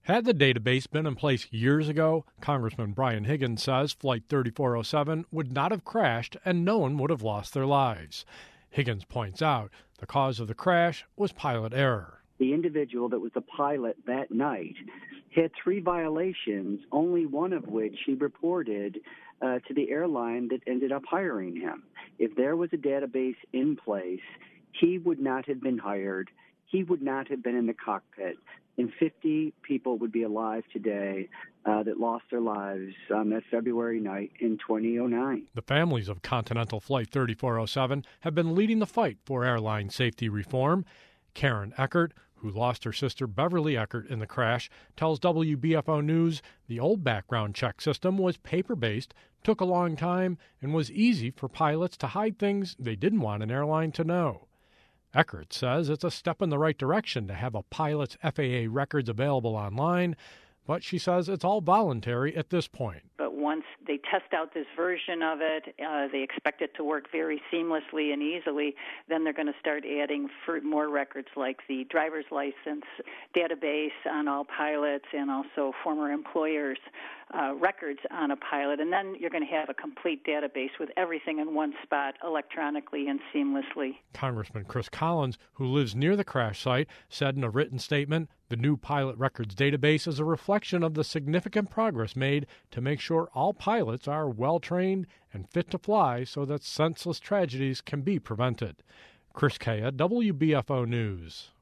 Had the database been in place years ago, Congressman Brian Higgins says Flight 3407 would not have crashed and no one would have lost their lives. Higgins points out the cause of the crash was pilot error. The individual that was the pilot that night had 3 violations, only one of which he reported to the airline that ended up hiring him. If there was a database in place, he would not have been hired. He would not have been in the cockpit. And 50 people would be alive today that lost their lives on that February night in 2009. The families of Continental Flight 3407 have been leading the fight for airline safety reform. Karen Eckert, who lost her sister Beverly Eckert in the crash, tells WBFO News the old background check system was paper-based, took a long time, and was easy for pilots to hide things they didn't want an airline to know. Eckert says it's a step in the right direction to have a pilot's FAA records available online, but she says it's all voluntary at this point. But once they test out this version of it, they expect it to work very seamlessly and easily, then they're going to start adding more records like the driver's license database on all pilots and also former employers' records on a pilot. And then you're going to have a complete database with everything in one spot electronically and seamlessly. Congressman Chris Collins, who lives near the crash site, said in a written statement, the new pilot records database is a reflection of the significant progress made to make sure all pilots are well-trained and fit to fly so that senseless tragedies can be prevented. Chris Kaya, WBFO News.